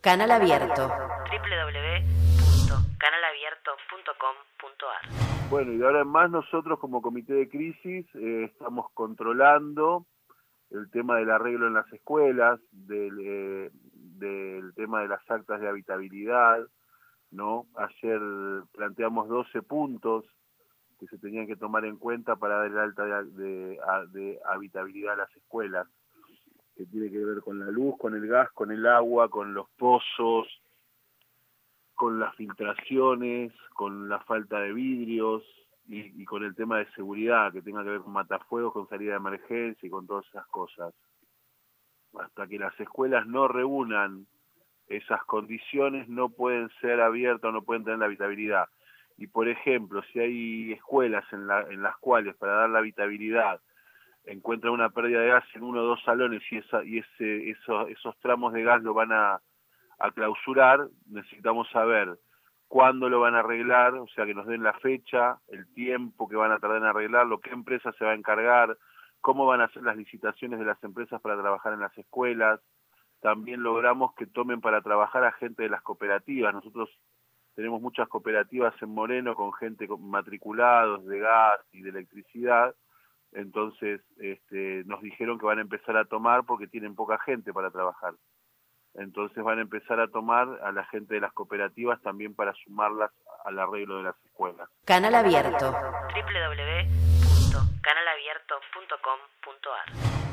Canal Abierto. www.canalabierto.com.ar. Bueno, y de ahora en más nosotros como comité de crisis estamos controlando el tema del arreglo en las escuelas, del tema de las actas de habitabilidad, ¿no? Ayer planteamos 12 puntos que se tenían que tomar en cuenta para dar el alta de habitabilidad a las escuelas, que tiene que ver con la luz, con el gas, con el agua, con los pozos, con las filtraciones, con la falta de vidrios y con el tema de seguridad, que tenga que ver con matafuegos, con salida de emergencia y con todas esas cosas. Hasta que las escuelas no reúnan esas condiciones, no pueden ser abiertas, no pueden tener la habitabilidad. Y por ejemplo, si hay escuelas en las cuales para dar la habitabilidad encuentran una pérdida de gas en uno o dos salones y esos tramos de gas lo van a clausurar, necesitamos saber cuándo lo van a arreglar, o sea, que nos den la fecha, el tiempo que van a tardar en arreglarlo, qué empresa se va a encargar, cómo van a ser las licitaciones de las empresas para trabajar en las escuelas. También logramos que tomen para trabajar a gente de las cooperativas. Nosotros tenemos muchas cooperativas en Moreno con gente con matriculados de gas y de electricidad. Entonces nos dijeron que van a empezar a tomar porque tienen poca gente para trabajar. Entonces van a empezar a tomar a la gente de las cooperativas también para sumarlas al arreglo de las escuelas. Canal Abierto. www.canalabierto.com.ar.